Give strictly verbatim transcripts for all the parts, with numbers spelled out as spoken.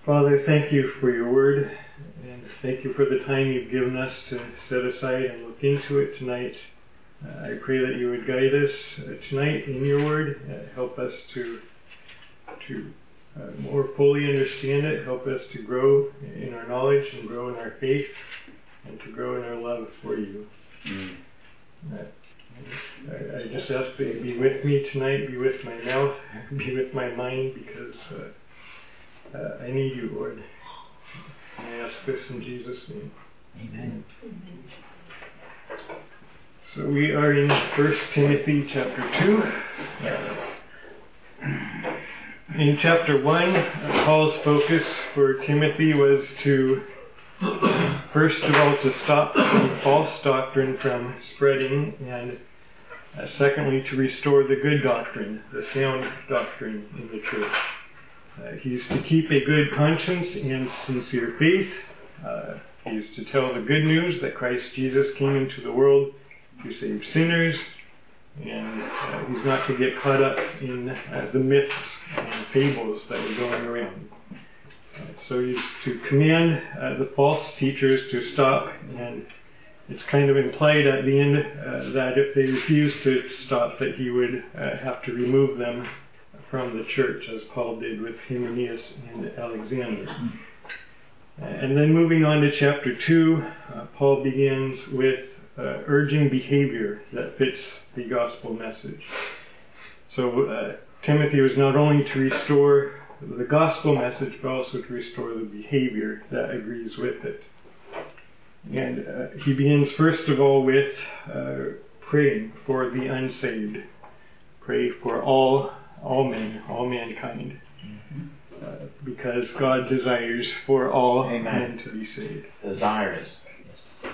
Father, thank you for your word, and thank you for the time you've given us to set aside and look into it tonight. Uh, I pray that you would guide us uh, tonight in your word, uh, help us to to uh, more fully understand it, help us to grow in our knowledge and grow in our faith, and to grow in our love for you. Mm. Uh, I, I just ask that you be with me tonight, be with my mouth, be with my mind, because uh, uh, I need you, Lord. And I ask this in Jesus' name. Amen. So we are in First Timothy chapter two. In chapter one, Paul's focus for Timothy was to, first of all, to stop false doctrine from spreading, and uh, secondly, to restore the good doctrine, the sound doctrine in the church. Uh, he's to keep a good conscience and sincere faith. Uh, he's to tell the good news that Christ Jesus came into the world to save sinners, and uh, he's not to get caught up in uh, the myths and fables that are going around. Uh, so he's to command uh, the false teachers to stop, and it's kind of implied at the end uh, that if they refuse to stop, that he would uh, have to remove them from the church, as Paul did with Hymenaeus and Alexander. Uh, and then moving on to chapter two, uh, Paul begins with uh, urging behavior that fits the gospel message. So uh, Timothy was not only to restore the gospel message, but also to restore the behavior that agrees with it. And uh, he begins first of all with uh, praying for the unsaved. Pray for all all men, all mankind. Mm-hmm. Uh, because God desires for all Amen. Men to be saved. Desires. Yes.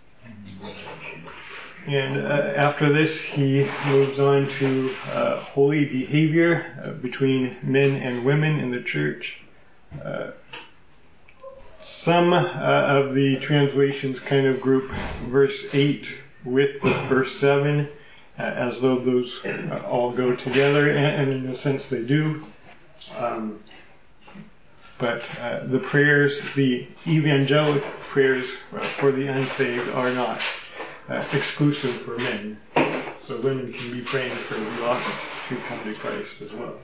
And uh, after this, he moves on to uh, holy behavior uh, between men and women in the church. Uh, some uh, of the translations kind of group verse eight with verse seven, uh, as though those uh, all go together, and, and in a sense they do. Um, but uh, the prayers, the evangelical prayers for the unsaved are not uh, exclusive for men. So women can be praying for the lost to come to Christ as well.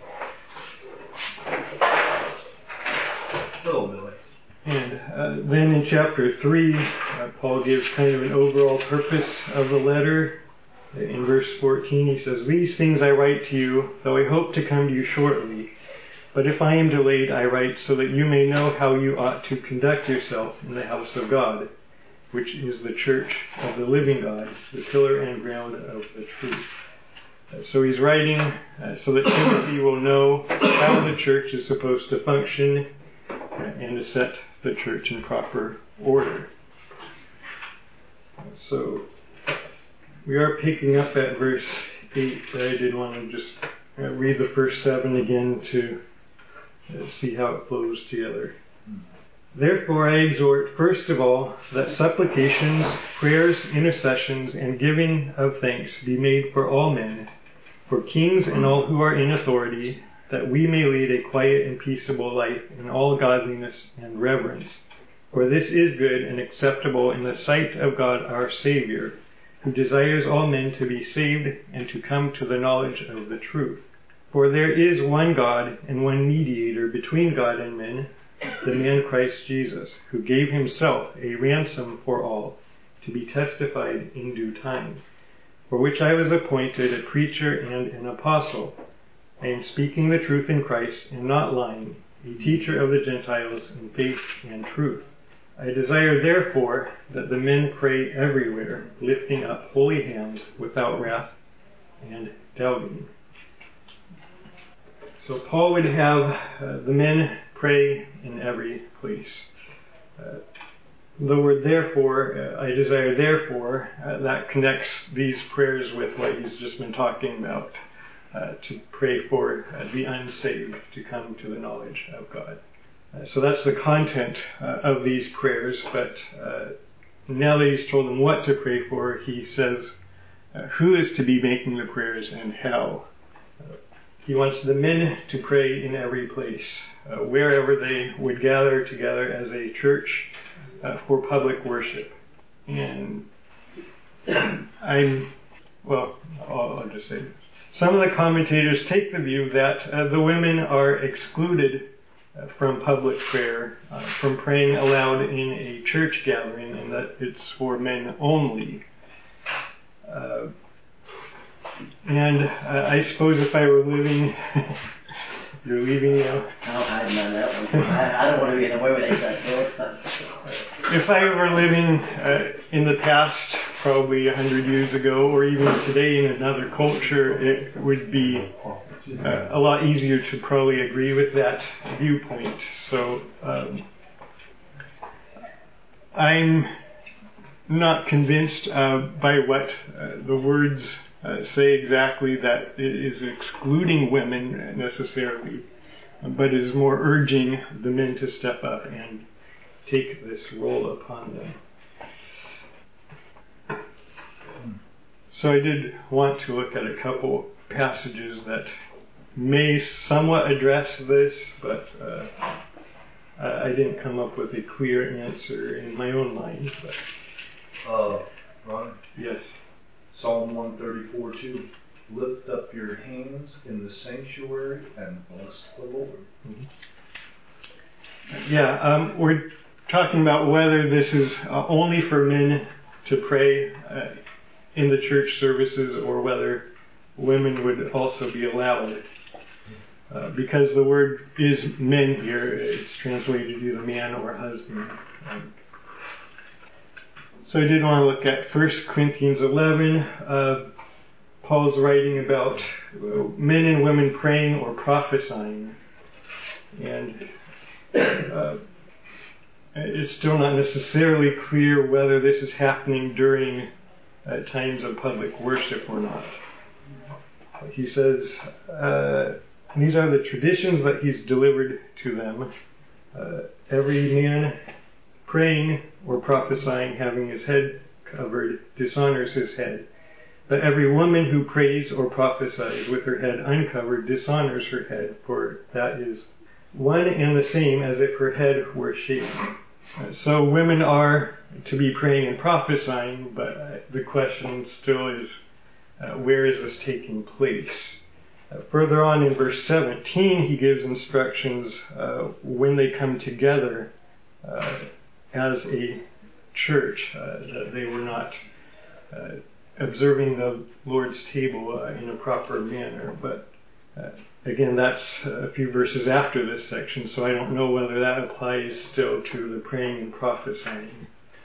Oh, Billy. And uh, then in chapter three, uh, Paul gives kind of an overall purpose of the letter. In verse fourteen, he says, "These things I write to you, though I hope to come to you shortly. But if I am delayed, I write so that you may know how you ought to conduct yourself in the house of God, which is the church of the living God, the pillar and ground of the truth." Uh, so he's writing uh, so that Timothy will know how the church is supposed to function uh, and to set the church in proper order. Uh, so we are picking up at verse eight, but I did want to just uh, read the first seven again to uh, see how it flows together. "Therefore I exhort, first of all, that supplications, prayers, intercessions, and giving of thanks be made for all men, for kings and all who are in authority, that we may lead a quiet and peaceable life in all godliness and reverence. For this is good and acceptable in the sight of God our Savior, who desires all men to be saved and to come to the knowledge of the truth. For there is one God and one mediator between God and men, the man Christ Jesus, who gave himself a ransom for all, to be testified in due time, for which I was appointed a preacher and an apostle. I am speaking the truth in Christ and not lying, a teacher of the Gentiles in faith and truth. I desire therefore that the men pray everywhere, lifting up holy hands without wrath and doubting." So Paul would have uh, the men pray in every place. Uh, the word therefore, uh, I desire therefore, uh, that connects these prayers with what he's just been talking about, uh, to pray for uh, the unsaved to come to the knowledge of God. Uh, so that's the content uh, of these prayers, but uh, now that he's told them what to pray for, he says uh, who is to be making the prayers and how. Uh, he wants the men to pray in every place, uh, wherever they would gather together as a church uh, for public worship. And I'm, well, I'll, I'll just say this. Some of the commentators take the view that uh, the women are excluded uh, from public prayer, uh, from praying aloud in a church gathering, and that it's for men only. Uh, and uh, I suppose if I were living, you're leaving now? No, I haven't done that one. I, I don't want to be in the way with that stuff. If I were living uh, in the past, probably a hundred years ago, or even today in another culture, it would be uh, a lot easier to probably agree with that viewpoint. So um, I'm not convinced uh, by what uh, the words uh, say exactly that it is excluding women necessarily, but is more urging the men to step up and take this role upon them. So I did want to look at a couple passages that may somewhat address this, but uh, I didn't come up with a clear answer in my own mind. But Uh, Ron? yes. Psalm one thirty-four two. Lift up your hands in the sanctuary and bless the Lord. Mm-hmm. Yeah, um, we're talking about whether this is uh, only for men to pray uh, in the church services, or whether women would also be allowed. Uh, because the word is men here, it's translated either man or husband. Um, so I did want to look at First Corinthians eleven. Uh, Paul's writing about men and women praying or prophesying. And uh, it's still not necessarily clear whether this is happening during uh, times of public worship or not. He says, uh, these are the traditions that he's delivered to them. Uh, every man praying or prophesying, having his head covered, dishonors his head. But every woman who prays or prophesies with her head uncovered dishonors her head, for that is one and the same as if her head were shaven. Uh, so women are to be praying and prophesying, but uh, the question still is, uh, where is this taking place? Uh, further on in verse seventeen, he gives instructions uh, when they come together uh, as a church, uh, that they were not uh, observing the Lord's table uh, in a proper manner. But uh, again, that's a few verses after this section, so I don't know whether that applies still to the praying and prophesying.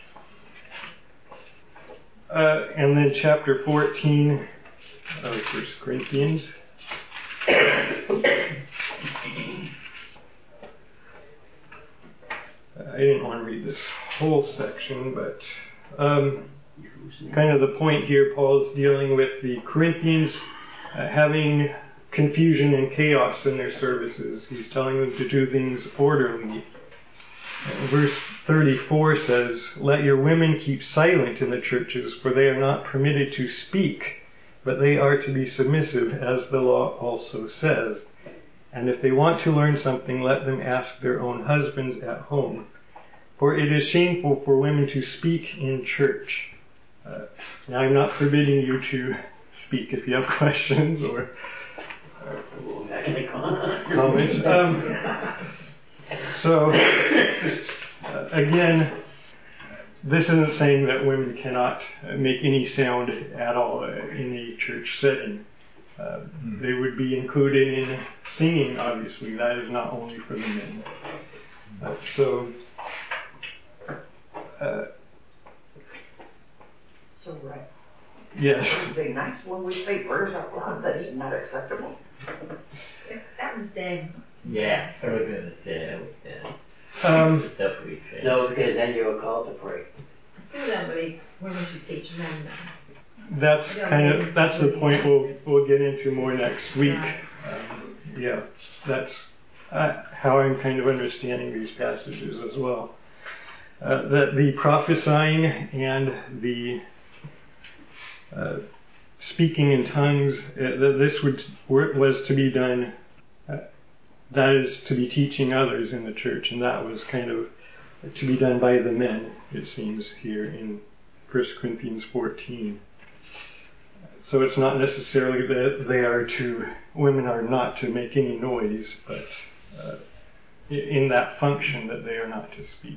Uh, and then chapter fourteen of First Corinthians. I didn't want to read this whole section, but um, kind of the point here, Paul's dealing with the Corinthians uh, having confusion and chaos in their services. He's telling them to do things orderly. Uh, verse thirty-four says, "Let your women keep silent in the churches, for they are not permitted to speak, but they are to be submissive, as the law also says. And if they want to learn something, let them ask their own husbands at home. For it is shameful for women to speak in church." Uh, now, I'm not forbidding you to speak if you have questions or uh, comments. Um, so, uh, again, this isn't saying that women cannot uh, make any sound at all uh, in a church setting. Uh, mm. They would be included in singing, obviously. That is not only for the men. Uh, so, uh, So, right. yes. It would be nice when we say prayers out loud. That is not acceptable. That was dead. Yeah, I was going to say that was dead. Um, No, it's good. Then you were called to pray. I still don't believe women should teach men that. that's kind of that's the point we'll we'll get into more next week. Um, yeah, that's uh, how I'm kind of understanding these passages as well. Uh, that the prophesying and the uh, speaking in tongues, uh, that this would, was to be done, uh, that is to be teaching others in the church, and that was kind of to be done by the men, it seems, here in First Corinthians fourteen. So it's not necessarily that they are to, women are not to make any noise, but uh, in that function that they are not to speak.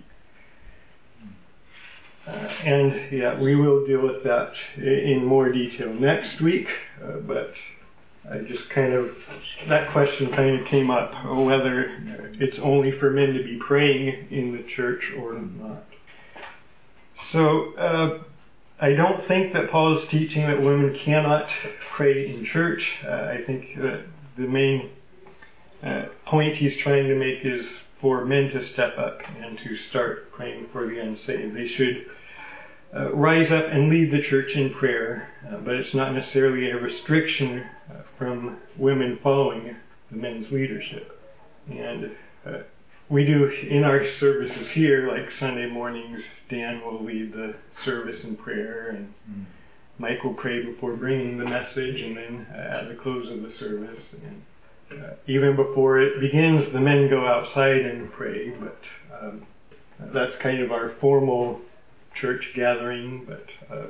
Uh, and yeah, we will deal with that in more detail next week, uh, but I just kind of, that question kind of came up, whether it's only for men to be praying in the church or not. So, uh, I don't think that Paul is teaching that women cannot pray in church. Uh, I think that the main uh, point he's trying to make is for men to step up and to start praying for the unsaved. They should uh, rise up and lead the church in prayer, uh, but it's not necessarily a restriction uh, from women following the men's leadership. And uh, we do in our services here, like Sunday mornings, Dan will lead the service in prayer, and mm. Mike will pray before bringing the message, and then uh, at the close of the service. And uh, even before it begins, the men go outside and pray, but um, that's kind of our formal church gathering. But uh,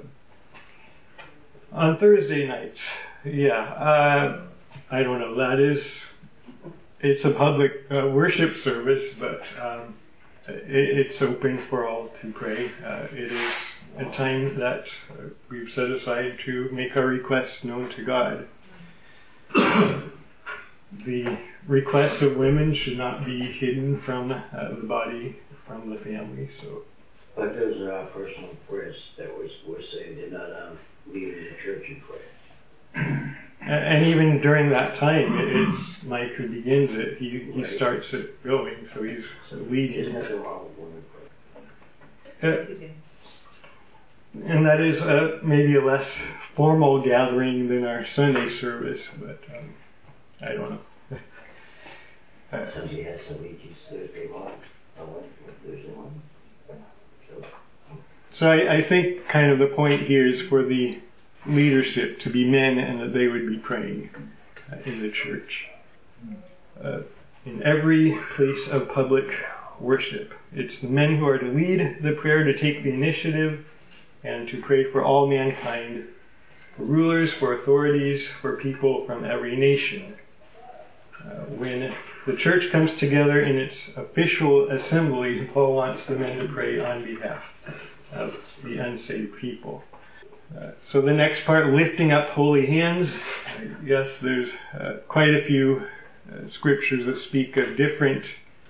on Thursday nights, yeah, uh, I don't know, that is... It's a public uh, worship service, but um, it, it's open for all to pray. Uh, it is a time that uh, we've set aside to make our requests known to God. The requests of women should not be hidden from uh, the body, from the family. So, but those are our personal prayers that we're, we're saying they're not um, leading the church in prayer. And even during that time, it's Mike who begins it. He he starts it going, so he's leading. Isn't that the wrong woman? Uh, and that is uh, maybe a less formal gathering than our Sunday service, but um, I don't know. uh, Somebody has to lead you Thursday morning. Oh, Thursday morning. So, so I, I think kind of the point here is for the leadership to be men, and that they would be praying uh, in the church. Uh, in every place of public worship, it's the men who are to lead the prayer, to take the initiative, and to pray for all mankind, for rulers, for authorities, for people from every nation. Uh, when the church comes together in its official assembly, Paul wants the men to pray on behalf of the unsaved people. Uh, so the next part, lifting up holy hands. Uh, yes, there's uh, quite a few uh, scriptures that speak of different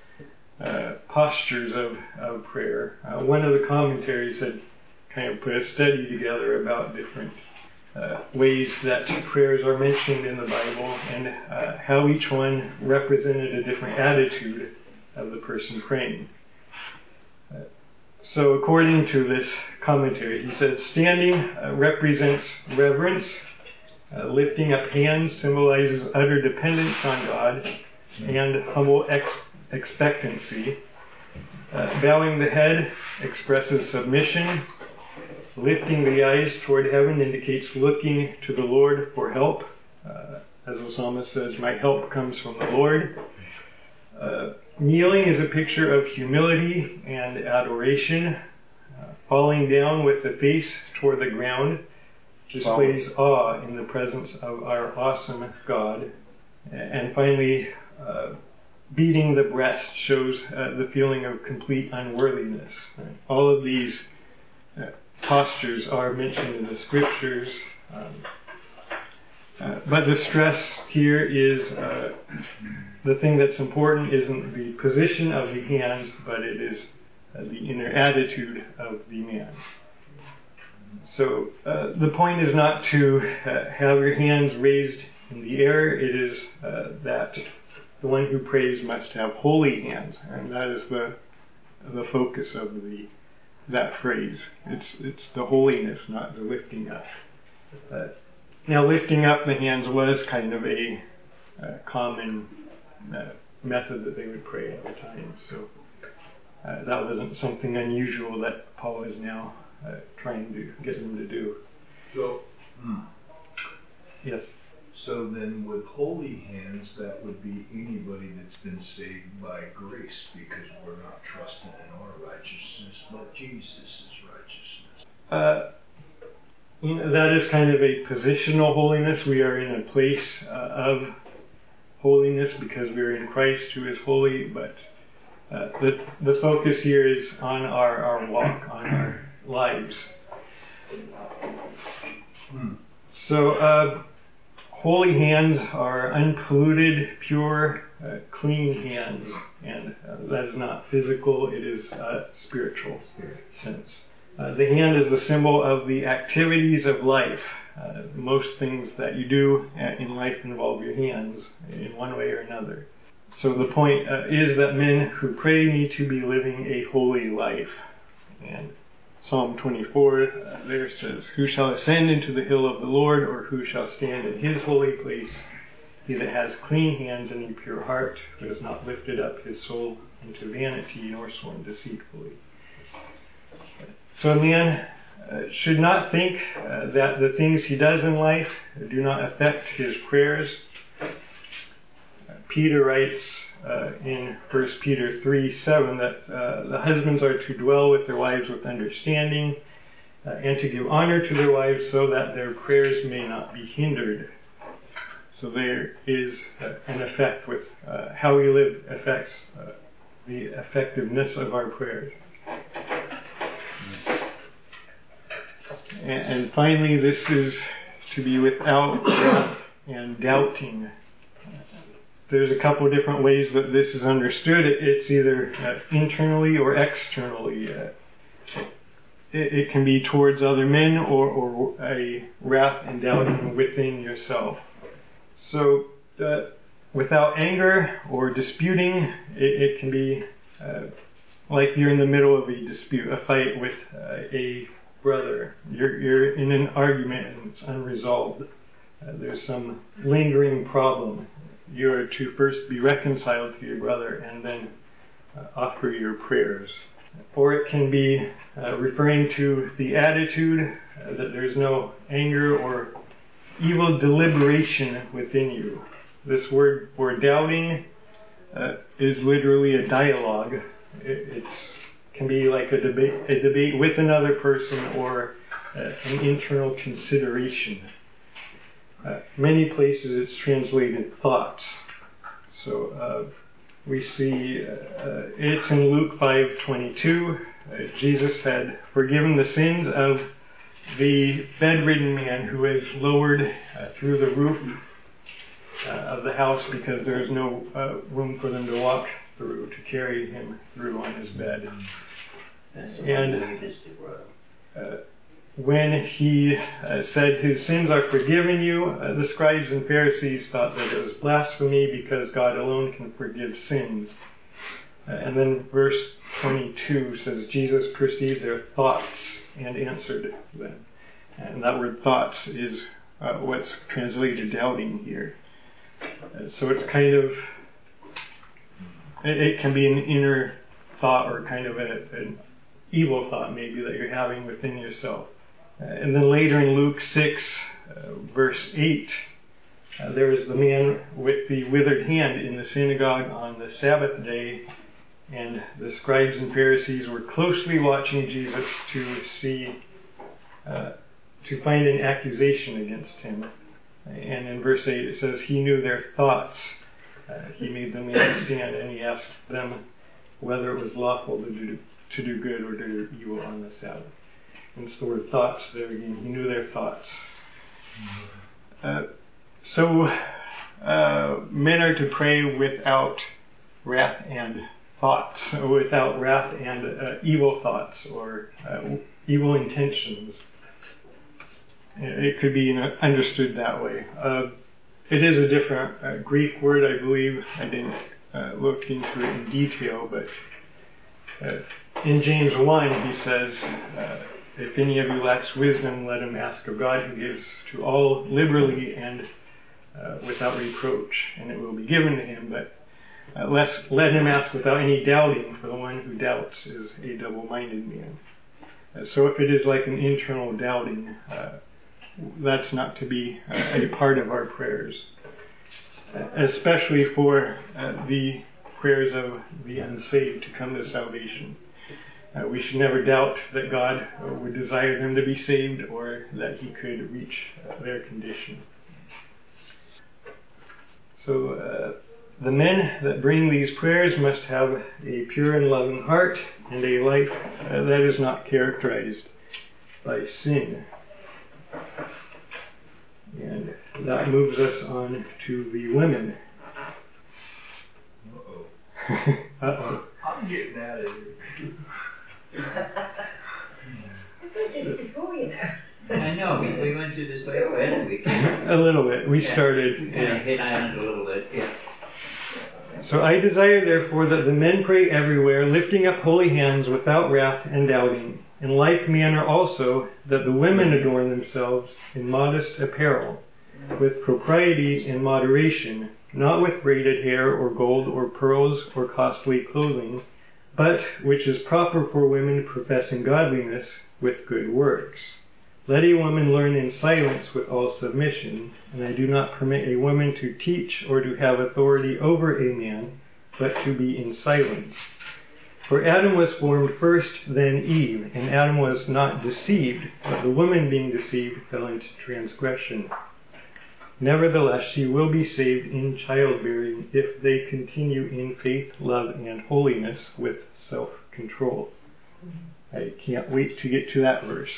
uh, postures of, of prayer. Uh, one of the commentaries had kind of put a study together about different uh, ways that prayers are mentioned in the Bible, and uh, how each one represented a different attitude of the person praying. Uh, So according to this commentary, he says, standing uh, represents reverence, uh, lifting up hands symbolizes utter dependence on God and humble ex- expectancy. Uh, bowing the head expresses submission. Lifting the eyes toward heaven indicates looking to the Lord for help. Uh, as the psalmist says, my help comes from the Lord. Uh, Kneeling is a picture of humility and adoration. Uh, falling down with the face toward the ground displays awe in the presence of our awesome God. And finally, uh, beating the breast shows uh, the feeling of complete unworthiness. Right? All of these uh, postures are mentioned in the scriptures. Um, Uh, but the stress here is, uh, the thing that's important isn't the position of the hands, but it is uh, the inner attitude of the man. So uh, the point is not to uh, have your hands raised in the air. It is uh, that the one who prays must have holy hands, and that is the the focus of the that phrase. It's it's the holiness, not the lifting up. Uh, Now, lifting up the hands was kind of a uh, common uh, method that they would pray at the time. So uh, that wasn't something unusual that Paul is now uh, trying to get them to do. So, hmm. Yes. So then with holy hands, that would be anybody that's been saved by grace, because we're not trusting in our righteousness, but Jesus' righteousness. Uh, you know, that is kind of a positional holiness. We are in a place uh, of holiness because we are in Christ who is holy, but uh, the, the focus here is on our, our walk, on our lives. Hmm. So, uh, holy hands are unpolluted, pure, uh, clean hands, and uh, that is not physical, it is uh, spiritual sense. Uh, the hand is the symbol of the activities of life. Uh, most things that you do in life involve your hands in one way or another. So the point uh, is that men who pray need to be living a holy life. And Psalm twenty-four uh, there says, "Who shall ascend into the hill of the Lord, or who shall stand in his holy place? He that has clean hands and a pure heart, who has not lifted up his soul into vanity, nor sworn deceitfully." So a man uh, should not think uh, that the things he does in life do not affect his prayers. Uh, Peter writes uh, in First Peter three seven that uh, the husbands are to dwell with their wives with understanding uh, and to give honor to their wives so that their prayers may not be hindered. So there is uh, an effect with uh, how we live affects uh, the effectiveness of our prayers. And finally, this is to be without doubt and doubting. There's a couple of different ways that this is understood. It's either uh, internally or externally. Uh, it, it can be towards other men or, or a wrath and doubting within yourself. So, uh, without anger or disputing, it, it can be uh, like you're in the middle of a dispute, a fight with uh, a brother. You're, you're in an argument and it's unresolved. Uh, there's some lingering problem. You're to first be reconciled to your brother and then uh, offer your prayers. Or it can be uh, referring to the attitude uh, that there's no anger or evil deliberation within you. This word for doubting uh, is literally a dialogue. It, it's can be like a debate, a debate with another person, or uh, an internal consideration. Uh, many places it's translated thoughts. So uh, we see uh, it's in Luke five twenty-two. Uh, Jesus had forgiven the sins of the bedridden man who was lowered uh, through the roof uh, of the house because there was no uh, room for them to walk through, to carry him through on his bed. And uh, when he uh, said his sins are forgiven you, uh, the scribes and Pharisees thought that it was blasphemy because God alone can forgive sins. Uh, and then verse twenty-two says, Jesus perceived their thoughts and answered them. And that word thoughts is uh, what's translated doubting here. Uh, so it's kind of, it, it can be an inner thought or kind of a, an evil thought maybe that you're having within yourself. Uh, and then later in Luke six, uh, verse eight, uh, there was the man with the withered hand in the synagogue on the Sabbath day, and the scribes and Pharisees were closely watching Jesus to see, uh, to find an accusation against him. And in verse eight it says, he knew their thoughts. Uh, he made them understand, and he asked them whether it was lawful to do to do good or to do evil on the Sabbath. And it's the word thoughts there again. He knew their thoughts. Uh, so uh, men are to pray without wrath and thoughts, without wrath and uh, evil thoughts or uh, evil intentions. It could be understood that way. Uh, it is a different uh, Greek word, I believe. I didn't uh, look into it in detail, but uh, in James one he says, uh, if any of you lacks wisdom, let him ask of God, who gives to all liberally and uh, without reproach, and it will be given to him. But uh, lest, let him ask without any doubting, for the one who doubts is a double-minded man. Uh, so if it is like an internal doubting, uh, that's not to be a, a part of our prayers, especially for uh, the prayers of the unsaved to come to salvation. Uh, we should never doubt that God uh, would desire them to be saved or that He could reach uh, their condition. So uh, the men that bring these prayers must have a pure and loving heart and a life uh, that is not characterized by sin. And that moves us on to the women. Uh-oh. Uh-oh. I'm getting out of here. I thought this before, you know. I know, we, we went through this like last week. A little bit. We Yeah. started. We kind yeah. of hit on it a little bit, yeah. So I desire, therefore, that the men pray everywhere, lifting up holy hands without wrath and doubting. In like manner also, that the women adorn themselves in modest apparel, with propriety and moderation, not with braided hair or gold or pearls or costly clothing, but which is proper for women professing godliness with good works. Let a woman learn in silence with all submission, and I do not permit a woman to teach or to have authority over a man, but to be in silence. For Adam was formed first, then Eve, and Adam was not deceived, but the woman being deceived fell into transgression. Nevertheless, she will be saved in childbearing if they continue in faith, love, and holiness with self-control. I can't wait to get to that verse.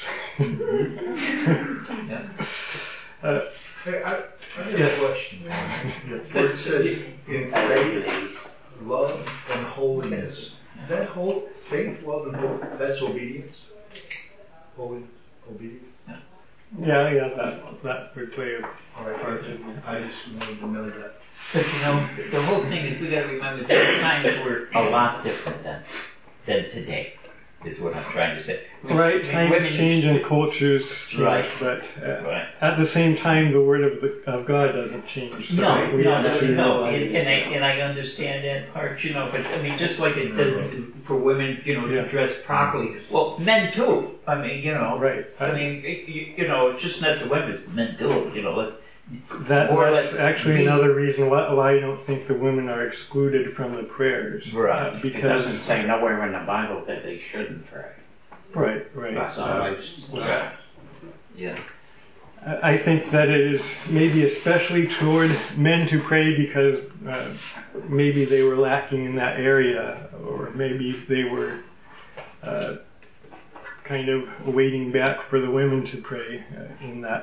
Yeah. uh, Hey, I, I have Yeah. a question. Where it says, in faith, love, and holiness. That whole faith, love, and holiness, that's obedience? Holy, obedience? yeah, yeah, that that would play a All right, part in it. I just wanted to know that. But you know, the whole thing is we got to remember that times were a lot different then than today, is what I'm trying to say. Right, I mean, times women- change and cultures change, Right. but uh, Right. at the same time, the word of, the, of God doesn't change. So No, we no, have no, to no, realize and, and I and I understand that part, you know. But I mean, just like it says for women, you know, Yeah. to dress properly. Well, men too. I mean, you know. Right. I mean, it, you, you know, it's just not the women; it's the men too. You know. It, That, Or that's like actually the- another reason why, why I don't think the women are excluded from the prayers. Right. Uh, It because doesn't say nowhere in the Bible that they shouldn't pray. right, right. That's Uh, all I just, yeah. Yeah. I I think that it is maybe especially toward men to pray because uh, maybe they were lacking in that area, or maybe they were uh, kind of waiting back for the women to pray uh, in that.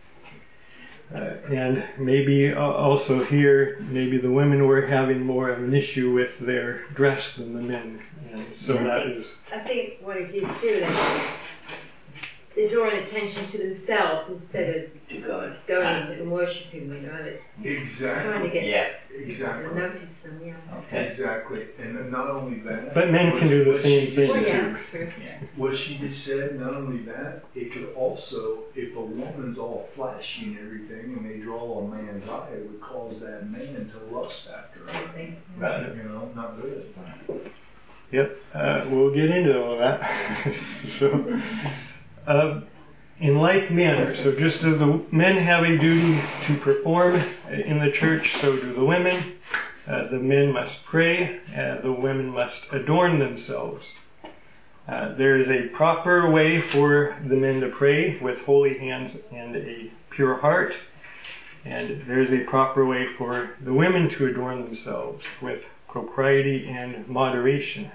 Uh, and maybe uh, also here, maybe the women were having more of an issue with their dress than the men, and so that is I think what it is too, that they're drawing attention to themselves instead of To God. going and worshiping, you know, and it's trying to Exactly. get Yeah. to Exactly. notice them, yeah. Okay. Exactly. And then not only that. But men can do the what same she thing. Well, just yeah, said- that's true. Yeah. What she just said, not only that, it could also, if a woman's all flashy and everything, and they draw a man's eye, it would cause that man to lust after her. Anything. Right. You know, not good. Yep, uh, we'll get into all that. so, uh, in like manner, so just as the men have a duty to perform in the church, so do the women. Uh, the men must pray, uh, the women must adorn themselves. Uh, there is a proper way for the men to pray with holy hands and a pure heart, and there is a proper way for the women to adorn themselves with propriety and moderation.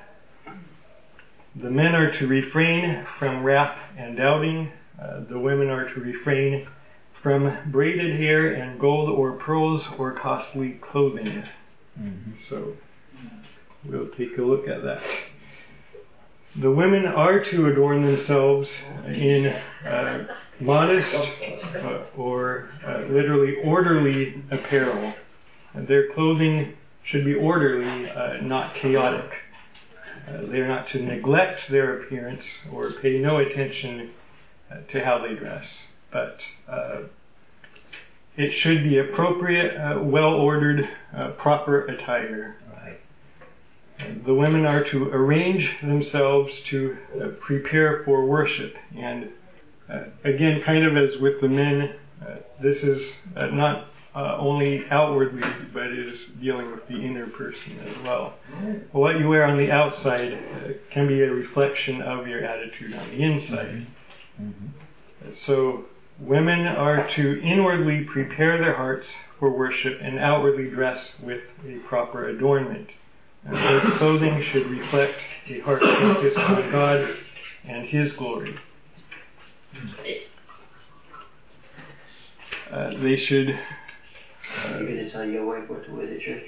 The men are to refrain from wrath and doubting. Uh, the women are to refrain from braided hair and gold or pearls or costly clothing. Mm-hmm. So we'll take a look at that. The women are to adorn themselves in uh, modest uh, or uh, literally orderly apparel. Their clothing should be orderly, uh, not chaotic. Uh, they are not to neglect their appearance or pay no attention uh, to how they dress, but uh, it should be appropriate, uh, well-ordered, uh, proper attire. Right. And the women are to arrange themselves to uh, prepare for worship and Uh, again, kind of as with the men, uh, this is uh, not uh, only outwardly, but is dealing with the inner person as well. What you wear on the outside uh, can be a reflection of your attitude on the inside. Mm-hmm. So women are to inwardly prepare their hearts for worship and outwardly dress with a proper adornment. Uh, their clothing should reflect a heart focused on God and His glory. Uh, they should. Uh, You're going to tell your wife what to wear to church?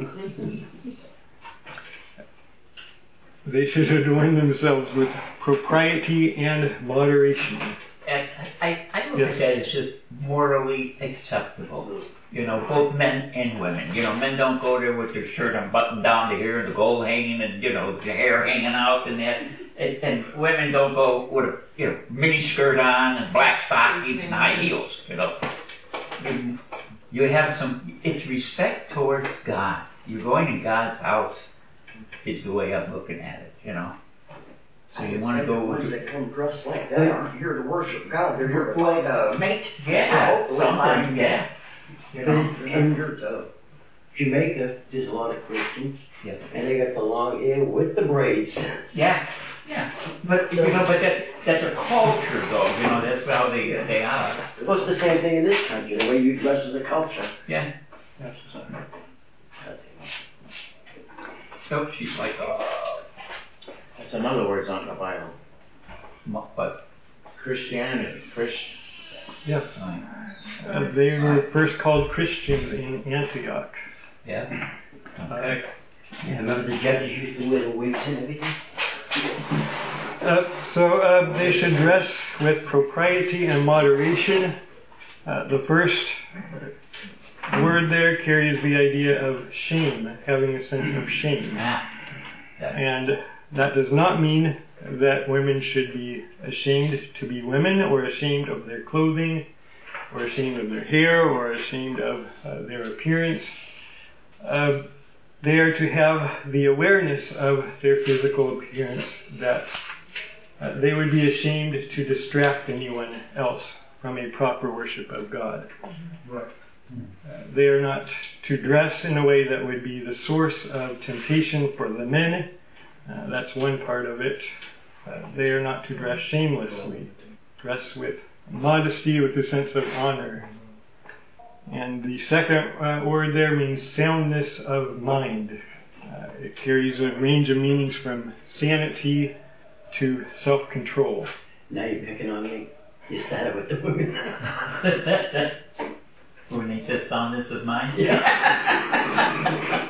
They should adorn themselves with propriety and moderation. And I, I don't Yes. think that is just morally acceptable. You know, both men and women. You know, men don't go there with their shirt unbuttoned down to here and the gold hanging and, you know, the hair hanging out and that. And, and women don't go with a, you know, mini skirt on and black stockings and high heels, you know. You, you have some, it's respect towards God. You're going to God's house is the way I'm looking at it, you know. So you want to The go ones with that come dressed like that aren't here to worship God, they're here to find a mate. yeah, Hopefully something, find- yeah. You know, They're here to, Jamaica, there's a lot of Christians, yeah. and they got the long hair with the braids. Yeah, yeah, but you know, but that that's a culture, though. You know, that's how they they are. Well, it's the same thing in this country, the way you dress is a culture. Yeah. So she's like, oh, That's another word's on the Bible. but Christianity, Christ. Yeah. Uh, they were first called Christians in Antioch. yeah. Uh, Yeah, remember the judges used to wear the wigs and everything? Uh, so uh, they should dress with propriety and moderation. Uh, the first word there carries the idea of shame, having a sense of shame. Ah, that, And that does not mean that women should be ashamed to be women, or ashamed of their clothing, or ashamed of their hair, or ashamed of uh, their appearance. Uh, They are to have the awareness of their physical appearance, that uh, they would be ashamed to distract anyone else from a proper worship of God. Right. Uh, they are not to dress in a way that would be the source of temptation for the men. Uh, that's one part of it. Uh, they are not to dress shamelessly. Dress with modesty, with a sense of honor. And the second uh, word there means soundness of mind. Uh, it carries a range of meanings from sanity to self-control. Now you're picking on me. You started with the women. when they said soundness of mind. Yeah.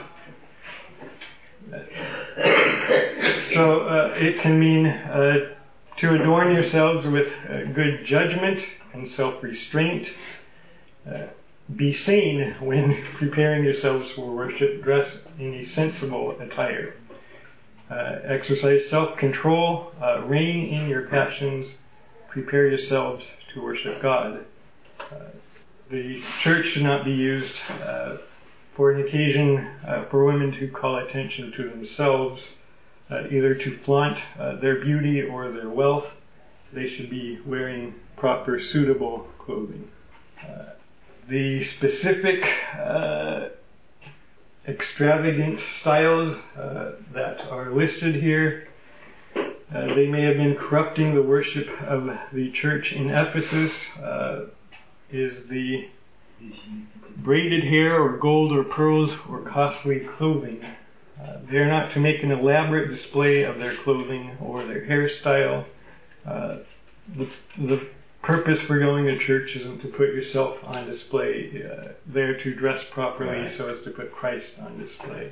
So uh, it can mean uh, to adorn yourselves with uh, good judgment and self-restraint. Uh, Be sane when preparing yourselves for worship. Dress in a sensible attire. Uh, exercise self-control. Uh, rein in your passions. Prepare yourselves to worship God. Uh, the church should not be used uh, for an occasion uh, for women to call attention to themselves, uh, either to flaunt uh, their beauty or their wealth. They should be wearing proper, suitable clothing. Uh, The specific uh, extravagant styles uh, that are listed here, uh, they may have been corrupting the worship of the church in Ephesus, uh, is the braided hair or gold or pearls or costly clothing. Uh, they are not to make an elaborate display of their clothing or their hairstyle. Uh, the, the purpose for going to church isn't to put yourself on display. Uh, they're to dress properly right. So as to put Christ on display.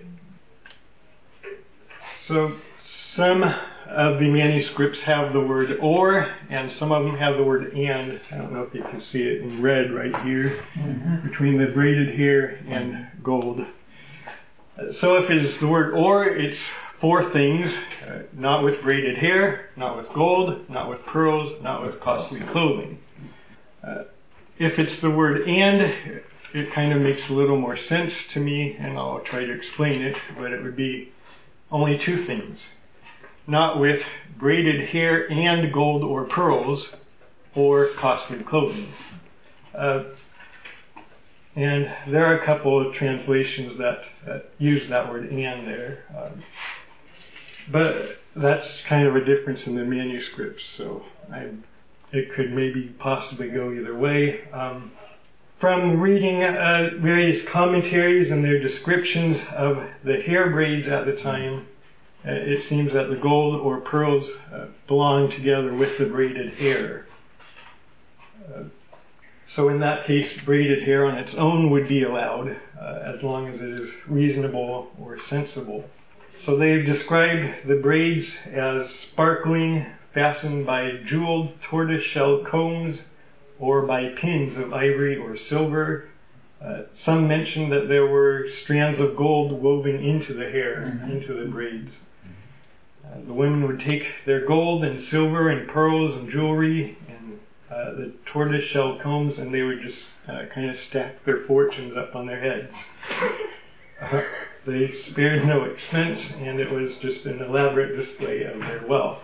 So some of the manuscripts have the word or, and some of them have the word and. I don't know if you can see it in red right here, mm-hmm. between the braided hair and gold. Uh, so if it's the word or, it's four things, uh, not with braided hair, not with gold, not with pearls, not with costly clothing. Uh, if it's the word and, it kind of makes a little more sense to me, and I'll try to explain it, but it would be only two things. Not with braided hair and gold or pearls, or costly clothing. Uh, and there are a couple of translations that, that use that word "and" there. Um, but that's kind of a difference in the manuscripts, so I, it could maybe possibly go either way. Um, from reading uh, various commentaries and their descriptions of the hair braids at the time, uh, it seems that the gold or pearls uh, belong together with the braided hair. Uh, so in that case, braided hair on its own would be allowed, uh, as long as it is reasonable or sensible. So they've described the braids as sparkling, fastened by jeweled tortoiseshell combs or by pins of ivory or silver. Uh, some mention that there were strands of gold woven into the hair, mm-hmm. into the braids. Uh, the women would take their gold and silver and pearls and jewelry and uh, the tortoiseshell combs, and they would just uh, kind of stack their fortunes up on their heads. Uh, they spared no expense, and it was just an elaborate display of their wealth.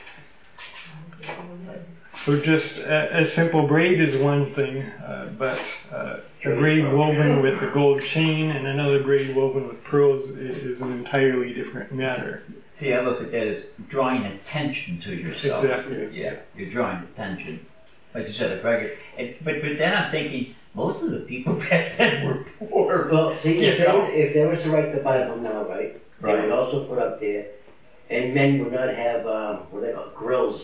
So just a, a simple braid is one thing, uh, but uh, a braid woven with a gold chain and another braid woven with pearls is, is an entirely different matter. See, I look at that as drawing attention to yourself. Exactly. Yeah, you're drawing attention. Like you said, a braggart. And, but, but then I'm thinking, most of the people back then were poor. Well, see, you if they, know? were, if they was to write the Bible now, right, Right. they would also put up there, and men would not have, um, what they call grills.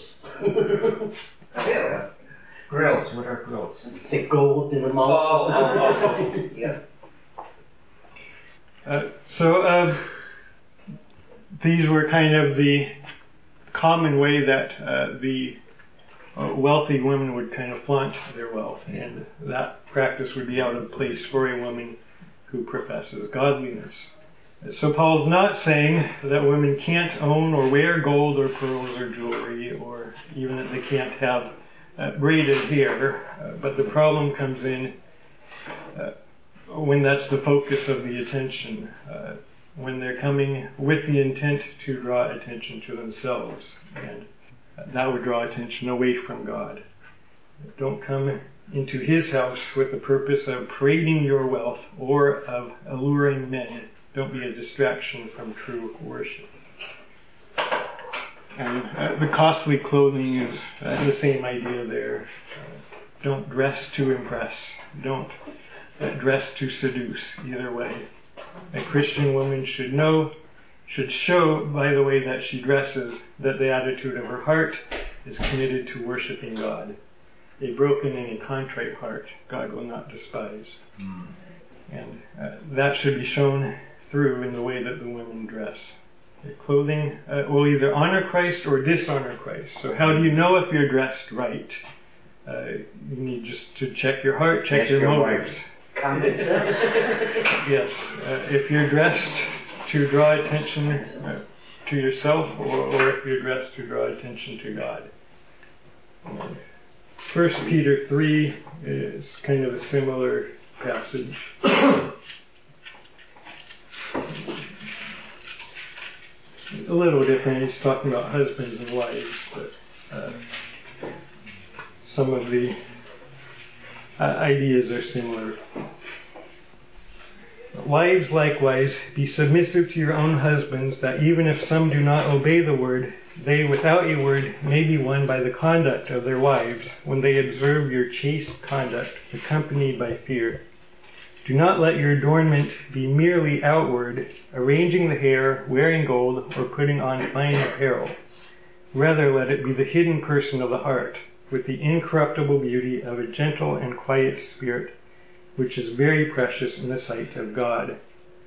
Yeah. Grills, what are grills? The gold in the mouth. Oh, oh, oh. Yeah. Uh, so uh, these were kind of the common way that uh, the uh, wealthy women would kind of flaunt their wealth, and that practice would be out of place for a woman who professes godliness. So Paul's not saying that women can't own or wear gold or pearls or jewelry, or even that they can't have uh, braided hair, uh, but the problem comes in uh, when that's the focus of the attention, uh, when they're coming with the intent to draw attention to themselves, and that would draw attention away from God. Don't come into his house with the purpose of parading your wealth or of alluring men. Don't be a distraction from true worship. And uh, the costly clothing is uh, the same idea there. Uh, don't dress to impress. Don't uh, dress to seduce, either way. A Christian woman should know, should show by the way that she dresses, that the attitude of her heart is committed to worshiping God. A broken and a contrite heart God will not despise. Mm. And uh, that should be shown through in the way that the women dress. Their clothing uh, will either honor Christ or dishonor Christ. So how do you know if you're dressed right? Uh, you need just to check your heart, check Ask your, your motives. Common sense. Yes, uh, if you're dressed to draw attention uh, to yourself, or, or if you're dressed to draw attention to God. First Peter three is kind of a similar passage. A little different. He's talking about husbands and wives, but uh, some of the uh, ideas are similar. Wives, likewise, be submissive to your own husbands, that even if some do not obey the word, they without a word may be won by the conduct of their wives, when they observe your chaste conduct, accompanied by fear. Do not let your adornment be merely outward, arranging the hair, wearing gold, or putting on fine apparel. Rather, let it be the hidden person of the heart, with the incorruptible beauty of a gentle and quiet spirit, which is very precious in the sight of God.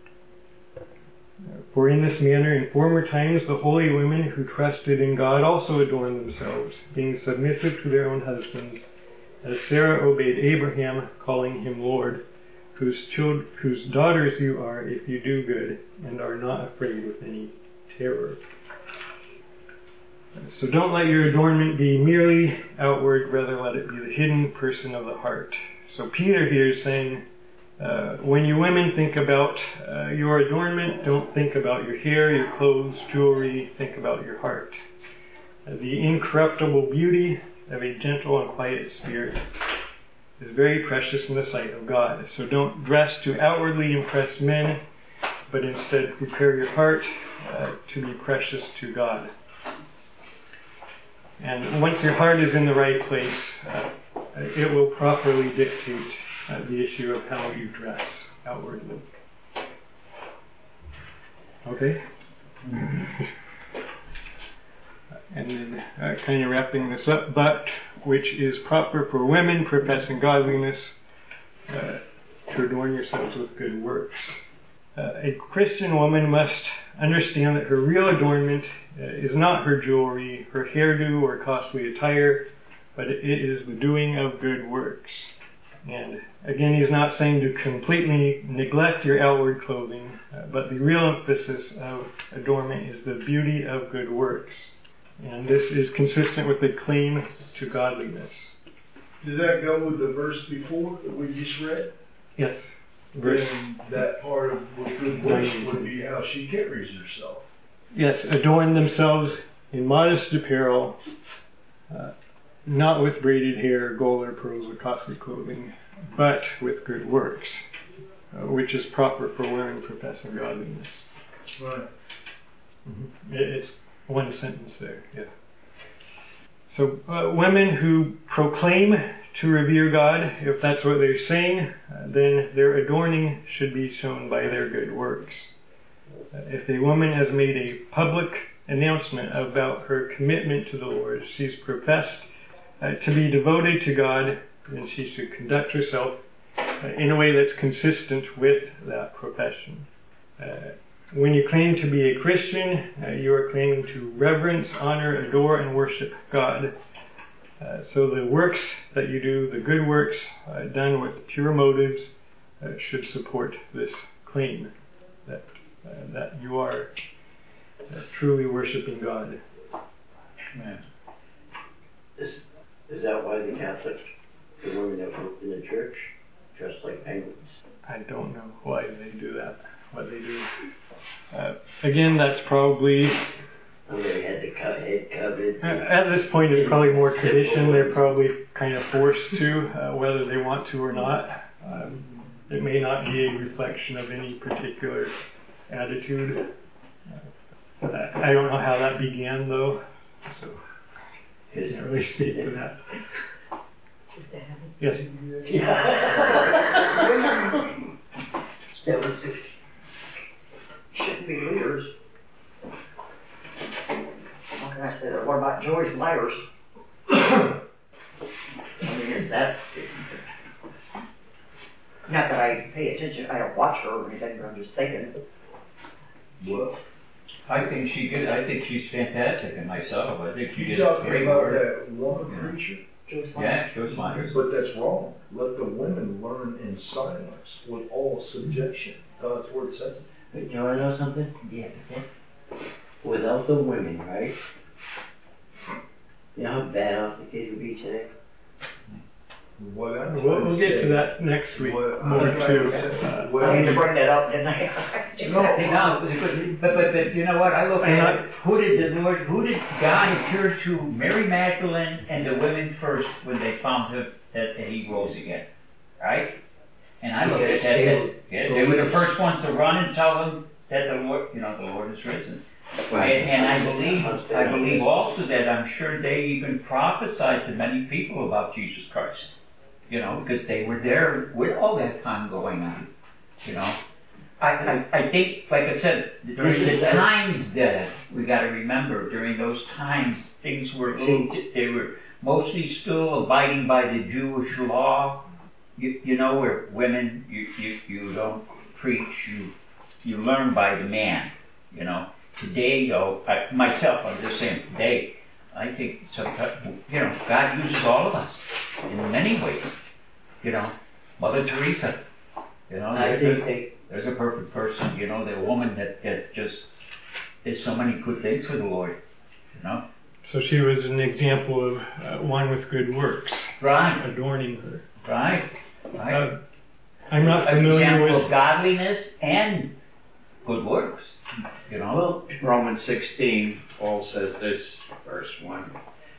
For in this manner, in former times, the holy women who trusted in God also adorned themselves, being submissive to their own husbands, as Sarah obeyed Abraham, calling him Lord, whose children, whose daughters you are if you do good, and are not afraid with any terror. So don't let your adornment be merely outward, rather let it be the hidden person of the heart. So Peter here is saying, uh, when you women think about uh, your adornment, don't think about your hair, your clothes, jewelry, think about your heart. Uh, the incorruptible beauty of a gentle and quiet spirit is very precious in the sight of God. So don't dress to outwardly impress men, but instead prepare your heart uh, to be precious to God. And once your heart is in the right place, uh, it will properly dictate uh, the issue of how you dress outwardly. Okay? And then uh, kind of wrapping this up, but which is proper for women professing godliness, uh, to adorn yourselves with good works. Uh, a Christian woman must understand that her real adornment uh, is not her jewelry, her hairdo, or costly attire, but it is the doing of good works. And again, he's not saying to completely neglect your outward clothing, uh, but the real emphasis of adornment is the beauty of good works. And this is consistent with the claim to godliness. Does that go with the verse before that we just read? Yes. Verse. Then that part of with good works would be how she carries herself. Yes, adorn themselves in modest apparel, uh, not with braided hair, gold or pearls or costly clothing, but with good works, uh, which is proper for women professing godliness. Right. Mm-hmm. It's one sentence there, yeah. So uh, women who proclaim to revere God, if that's what they're saying, uh, then their adorning should be shown by their good works. Uh, if a woman has made a public announcement about her commitment to the Lord, she's professed uh, to be devoted to God, then she should conduct herself uh, in a way that's consistent with that profession. Uh, when you claim to be a Christian, uh, you are claiming to reverence, honor, adore, and worship God. Uh, so the works that you do, the good works uh, done with pure motives, uh, should support this claim that uh, that you are uh, truly worshiping God. Amen. Is, is that why the Catholics, the women that work in the church, dress like penguins? I don't know why they do that, what they do. Uh, again, that's probably... Well, they had the co- head covered. At this point, it's probably more tradition. They're probably kind of forced to, uh, whether they want to or not. Um, it may not be a reflection of any particular attitude. Uh, I don't know how that began, though, so I can't really speak to that. Just a habit. Yes. That was just, shouldn't be leaders. How can I say that? What about Joyce Myers? I mean, is that, not that I pay attention, I don't watch her or anything, but I'm just thinking. What? I think she did. I think she's fantastic in myself. I think she You did a talking great about work. that woman preacher? Joyce Myers. Yeah, she was Myers. But that's wrong. Let the women learn in silence with all subjection. God's word says it. But you want to know something? Yeah. Without the women, right? You know how bad off the kids would be today? What I'm We'll, trying we'll to get say- to that next week, what I'm more trying too. to say- Uh, what I had to I'm- bring that up, didn't I? No. No, but, but, but you know what? I look And at I- it. Who did the Lord? Who did God appear to? Mary Magdalene and the women first when they found him that, that he rose again, right? And I look at that. that yeah, they were the first ones to run and tell them that the Lord, you know, the Lord is risen. Right? And I believe, I believe also that I'm sure they even prophesied to many people about Jesus Christ. You know, because they were there with all that time going on. You know, I, I, I think, like I said, during the times that we got to remember, during those times, things were a little, they were mostly still abiding by the Jewish law. You, you know, where women, you, you, you don't preach, you, you learn by the man. You know, today, though, I, myself, I'm just saying, today, I think sometimes, you know, God uses all of us in many ways. You know, Mother Teresa, you know, I there's, think they, there's a perfect person, you know, the woman that, that just did so many good things for the Lord, you know. So she was an example of uh, one with good works, Right, adorning her. right, right. Uh, I'm not An familiar example with... of godliness and good works, you know. well, Romans sixteen, Paul says this, verse one.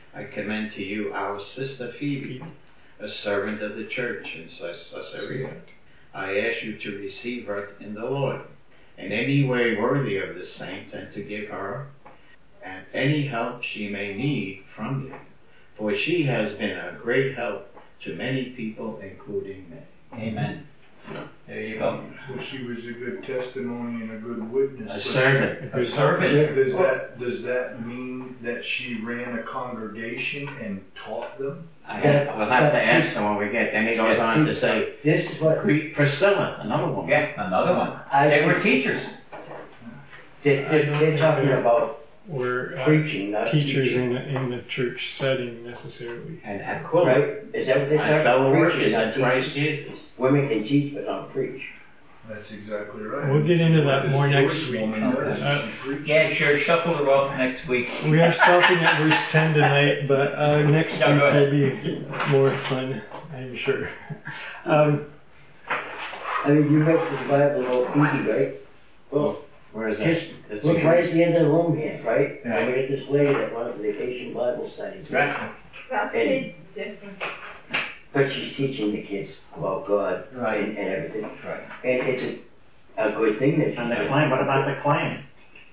I commend to you our sister Phoebe, a servant of the church in Caesarea. I ask you to receive her in the Lord, in any way worthy of the saints, and to give her and any help she may need from you. For she has been a great help to many people, including me. Amen. There you go. So she was a good testimony and a good witness. A servant. A servant. Does that, does that mean that she ran a congregation and taught them? I have, we'll have to ask him when we get. Then he goes on to say, This is what, Pre- Priscilla, another woman. Yeah, another one. I- They were teachers. they, they're, they're talking about We're uh, preaching, not teachers teaching. in a, in the church setting necessarily. And Aquila, Right? Is that what they're and talking fellow about? workers Preaching, not in Christ teaching. Jesus. Women can teach but not preach. That's exactly right. We'll get into that What more this next Jewish week. woman does, Uh, she preaches. Yeah, sure, shuffle it off next week. We are stopping at verse ten tonight, but uh, next No, go week ahead. will be more fun, I'm sure. Um, I mean, you read the Bible all Phoebe, right? Well, Where is that? just That's look in- right at the end of the room here, right? Yeah. And we get this lady that runs the vacation Bible study. Right. Well, kids different. But she's teaching the kids about God Right. and, and everything. Right. And it's a, a good thing that she's And the doing. clan, what about the clan?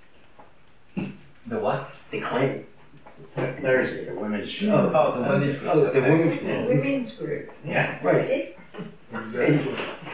The what? The clan. Thursday, the women's. Oh, Oh, the women's group. Oh, the Okay. women's The group. women's group. Yeah. Right. Exactly.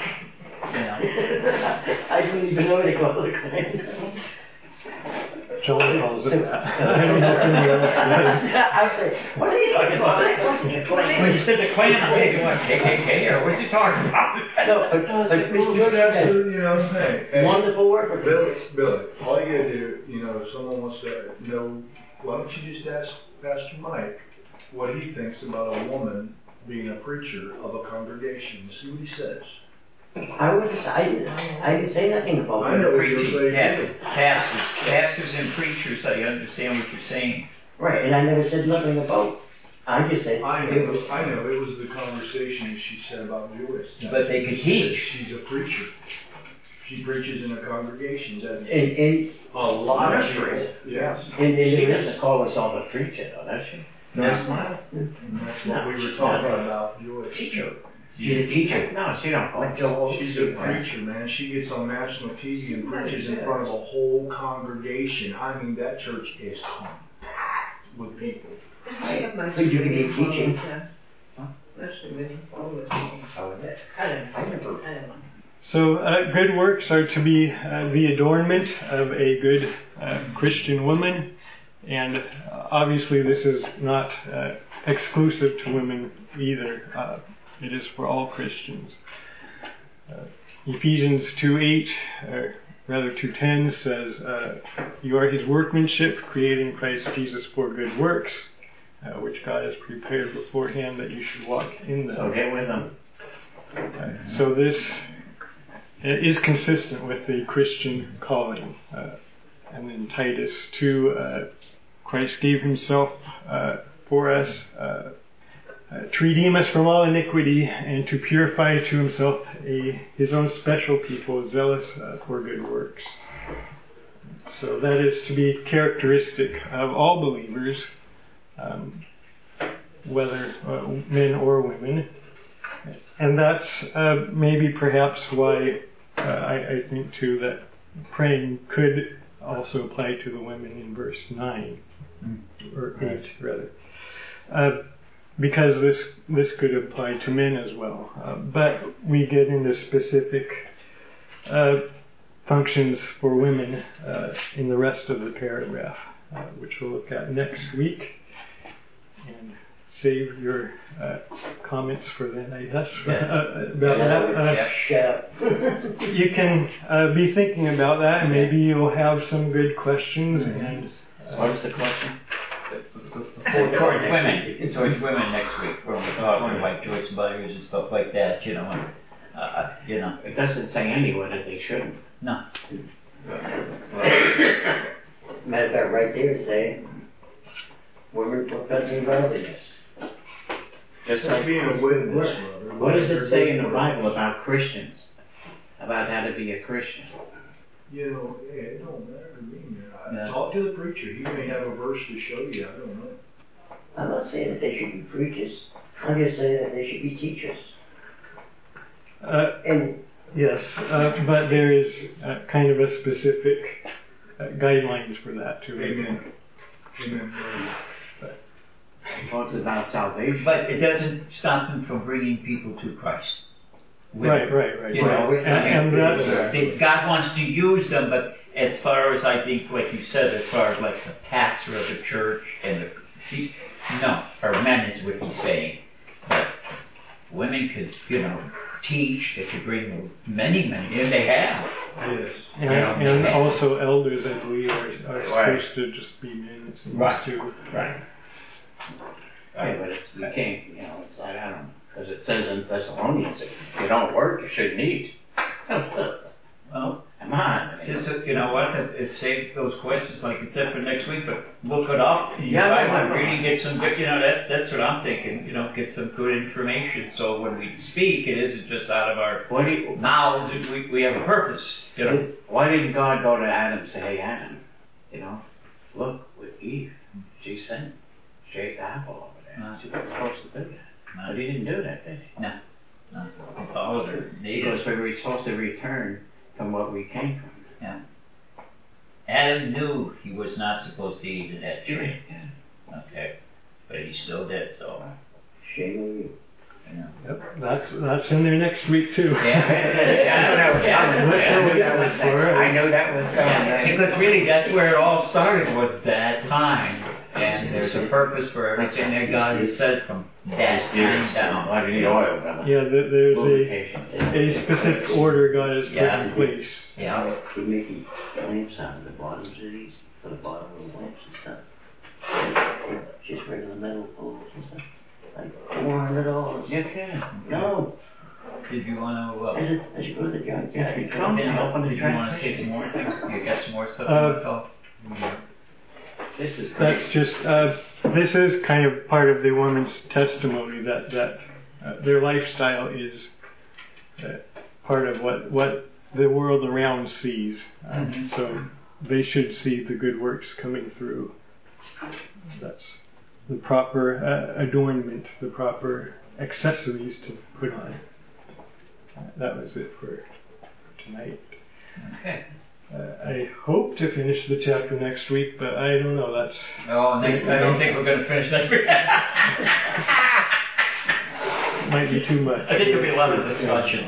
Yeah. I didn't even know they called it a clan. John calls it that. I don't know if anyone else does. I said, what are you talking about? That wasn't a clan. When you said the Klan, I'm thinking, what, K K K, or what's he talking about? No, but, but Mister George That's, said, you know, hey, hey, wonderful work with Billy, kids. Billy, all you gotta do, you know, if someone wants to know, why don't you just ask Pastor Mike what he thinks about a woman being a preacher of a congregation, see what he says. I was, I didn't, I didn't say nothing about I know it. what you're Preaching, saying. yeah, pastors, pastors and preachers, I understand what you're saying. Right, and I never said nothing about, I just said, I it know, was, I know, it was the conversation she said about Joyce. But they could teach. She's a preacher. She preaches in a congregation, doesn't she? and, and, A lot of Ministry. Yes, and, and She it doesn't is. call herself a preacher, though, does she? No. and that's what we were talking about, Joyce. Teacher. She's a teacher. No, she don't call Like herself. Joel She's a preacher, man. She gets on national T V and preaches in front of a whole congregation. I mean, that church is compact with people. So you can be teaching. Especially with all this. How is that? I don't know. I never, I don't know. So, uh, good works are to be uh, the adornment of a good uh, Christian woman, and uh, obviously this is not uh, exclusive to women either. Uh, it is for all Christians. Uh, Ephesians two eight, or rather two ten says, uh, "You are His workmanship, created in Christ Jesus for good works, uh, which God has prepared beforehand that you should walk in them." So get with them. Uh, so this is consistent with the Christian calling. Uh, and in Titus two, uh, Christ gave Himself uh, for us uh, uh, to redeem us from all iniquity and to purify to Himself a His own special people, zealous uh, for good works. So that is to be characteristic of all believers, um, whether uh, men or women. And that's uh, maybe perhaps why uh, I, I think too that praying could also apply to the women in verse nine, or eight rather. Uh, because this this could apply to men as well. Uh, but we get into specific uh, functions for women uh, in the rest of the paragraph, uh, which we'll look at next week. And save your uh, comments for then, I guess. uh, about that. Uh, shut up. you can uh, be thinking about that, and maybe you'll have some good questions. And uh, What is the question? Towards women, towards women next week, when we're talking about Joyce Byers and stuff like that, you know, and, uh, you know. It doesn't say anywhere that they shouldn't. No. Matter of fact, right there it's saying, women professing godliness. Just Just like, being a witness, brother. what does it say in the Bible about Christians? About how to be a Christian? You know, it don't matter to me, man. I- Yeah. Talk to the preacher. He may have a verse to show you. I don't know. I'm not saying that they should be preachers. I'm just saying that they should be teachers. Uh, And yes, uh, but there is uh, kind of a specific uh, guidelines for that too. Amen. Amen. Well, it's about salvation. But it doesn't stop them from bringing people to Christ. With- Right, right, right. You know, right. And, and that's they- God wants to use them, but as far as I think, like you said, as far as like the pastor of the church and the he's, no, or men is what he's saying. But women could, you know, teach. They could bring many, many, and they have. Yes. and, and also elders, I believe, are, are Right. supposed to just be men. It seems Right. to. Right. Right, but it's, you can't, you know, it's, I don't know, because it says in Thessalonians, if you don't work, you shouldn't eat. Well, Come on. just, uh, you know what, it, it saved those questions, like you said, for next week, but look it up. You Yeah, might I want know. to really get some good, you know, that's, that's what I'm thinking, you know, get some good information, so when we speak, it isn't just out of our Why, do you, mouths, it- we, we have a purpose, you know. why didn't God go to Adam and say, hey, Adam, you know, look, with Eve, she sinned. She ate the apple over there. No. She wasn't supposed to do that. No. But he didn't do that, did he? No, he followed her, Because needed. we were supposed to return from what we came from. Adam knew he was not supposed to eat of that tree, Yeah. okay, but he still did, so, shame on you. you know. Yep, that's that's in there next week too. Yeah. I know that was coming. I'm not sure what that was for. I know that was coming. Because really, that's where it all started, was that time. And there's a purpose for everything that God has said from that time down. Why do you need oil, brother? Yeah, th- there's a, Lubrication. a specific order God has put Yeah. in place. Yeah. We're making lamps out of the bottoms of these, for the bottom of the lamps and stuff. Just regular metal poles and stuff. Like four hundred dollars. You can. No, Did you want to, I uh, should, I should go to the junkyard. Yeah, come in, open the did you want to say translation. some more things? You got some more stuff Uh, you want to tell us? This is great. That's just, uh, this is kind of part of the woman's testimony that, that uh, their lifestyle is uh, part of what, what the world around sees. Uh, Mhm. So they should see the good works coming through. That's the proper uh, adornment, the proper accessories to put on. Uh, that was it for tonight. Okay. Uh, I hope to finish the chapter next week, but I don't know. That's Oh, next, I don't think we're going to finish next week. might be too much. I think there'll be a lot of discussion.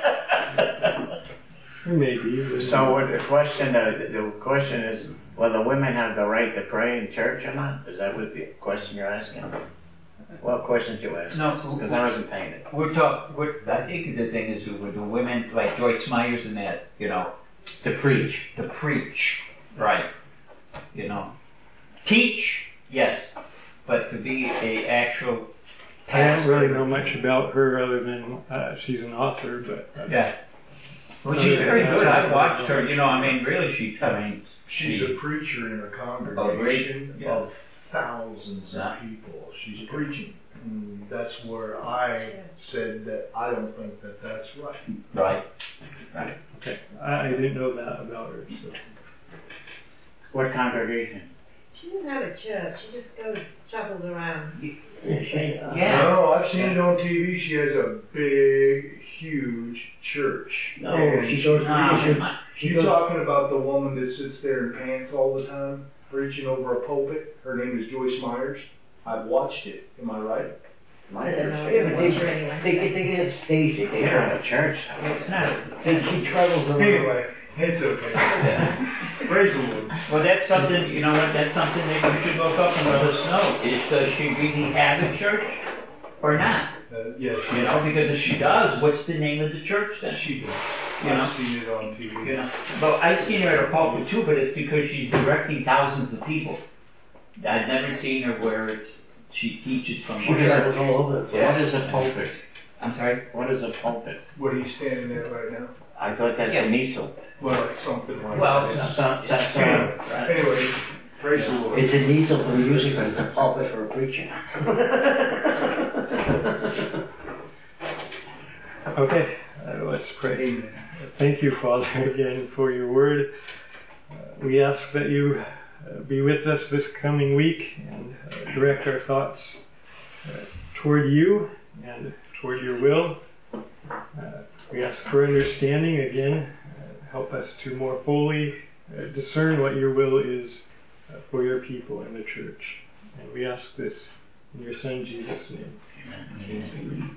Maybe. So what the question, uh, the the question is, whether women have the right to pray in church or not? Is that what the question you're asking? What questions you asking? No, Because I wasn't paying it. We're talking, we're, I think the thing is with the women, like Joyce Myers and that, you know, To preach. to preach, right, you know. Teach, yes, but to be a actual I don't pastor. really know much about her other than uh, she's an author, but uh, Yeah. Well, she's very good. I watched her, you know, I mean, really, she, I mean, She's a preacher in a Oh, great. congregation Yeah. of thousands Yeah. of people. She's preaching. And that's where I said that I don't think that that's right. right, right. okay, I, I didn't know that about her. So. What congregation? She doesn't have a church, she just goes, travels around. Yeah, she, uh, Yeah. No, I've seen it on T V. She has a big, huge church. No, And she goes, No. she, she You goes, talking about the woman that sits there in pants all the time, preaching over a pulpit? Her name is Joyce Myers. I've watched it. Am I right? my, I don't know, yeah, but I they, watch her anyway. they, they, they have stage, they take They're her. at a church. It's not. They, she travels around. Anyway, it's okay. Praise the Lord. Well, that's something, you know what, that's something that you should look up and let us know. Is, does she really have a church or not? Uh, yes, You know, because if she does, what's the name of the church then? she does. You know? I've seen it on T V. You know, well, I've seen her at a pulpit too, but it's because she's directing thousands of people. I've never seen her where it's, she teaches from. She travels all over the place. What is a pulpit? I'm sorry? What is a pulpit? What are you standing there right now? I thought that's Yeah. an easel. Well, it's something like Well, that. That's not, that's not. Anyway, praise the Lord. It's an easel for music, but it's a pulpit for a preacher. Okay, uh, let's pray. Amen. Thank you, Father, again for your word. Uh, we ask that you uh, be with us this coming week and uh, direct our thoughts uh, toward you and toward your will. Uh, we ask for understanding again. Uh, help us to more fully uh, discern what your will is uh, for your people in the church. And we ask this in your Son Jesus' name. Amen.